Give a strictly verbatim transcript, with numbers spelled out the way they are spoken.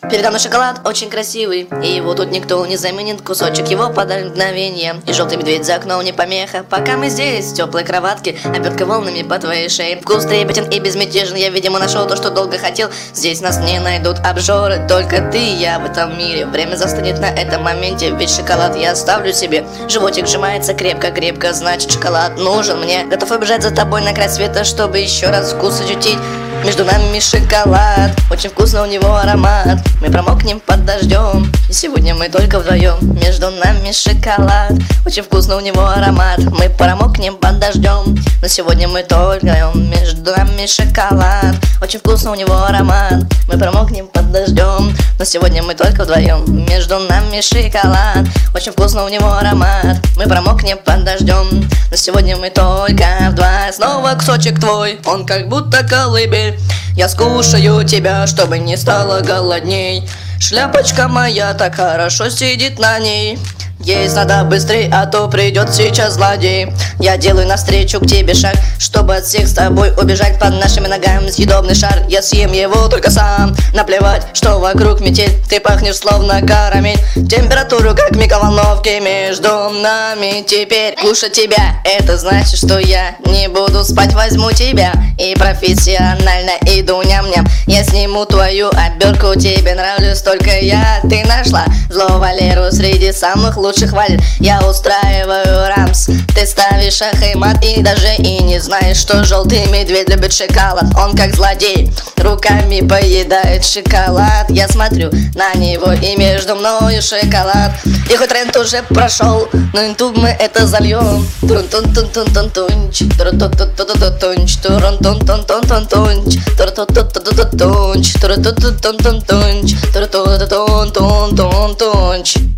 Передо мной шоколад очень красивый, и его тут никто не заменит. Кусочек его подарит мгновение, и желтый медведь за окном не помеха. Пока мы здесь, в теплой кроватке, обертка волнами по твоей шее. Вкус трепетен и безмятежен, я, видимо, нашел то, что долго хотел. Здесь нас не найдут обжоры, только ты и я в этом мире. Время застынет на этом моменте, ведь шоколад я оставлю себе. Животик сжимается крепко-крепко, значит шоколад нужен мне. Готов убежать за тобой на край света, чтобы еще раз вкус ощутить. Между нами шоколад, очень вкусно у него аромат. Мы промокнем под дождем, и сегодня мы только вдвоем. Между нами шоколад, очень вкусно у него аромат. Мы промокнем под дождем, но сегодня мы только вдвоем. Между нами шоколад, очень вкусно у него аромат. Мы промокнем под дождем, но сегодня мы только вдвоем. Между нами шоколад, очень вкусно у него аромат. Мы промокнем под дождем, но сегодня мы только вдвоем. Снова кусочек твой, он как будто колыбель. Я скушаю тебя, чтобы не стало голодней. Шляпочка моя так хорошо сидит на ней. Есть надо быстрей, а то придет сейчас злодей. Я делаю навстречу к тебе шаг, чтобы от всех с тобой убежать. Под нашими ногами съедобный шар, я съем его только сам. Наплевать, что вокруг метель, ты пахнешь словно карамель. Температуру как в микроволновке между нами теперь. Кушать тебя, это значит, что я не буду спать, возьму тебя и профессионально иду ням-ням. Я сниму твою обертку, тебе нравлюсь только я. Ты нашла злого Валеру среди самых лучших валит. Я устраиваю рамс, ты ставишь шах и мат, и даже и не знаешь, что желтый медведь любит шоколад. Он как злодей, руками поедает шоколад. Я смотрю на него, и между мною шоколад. И хоть тренд уже прошел, но интуб мы это зальем. Трун-тун-тун-тун-тун-тунч, трун-тун-тун-тун-тунч, трун-тун-тун-тун-тунч, трун-тун-тун-тун-тунч, трун-тун-тун-тунч, трун-тун-тун-тунч.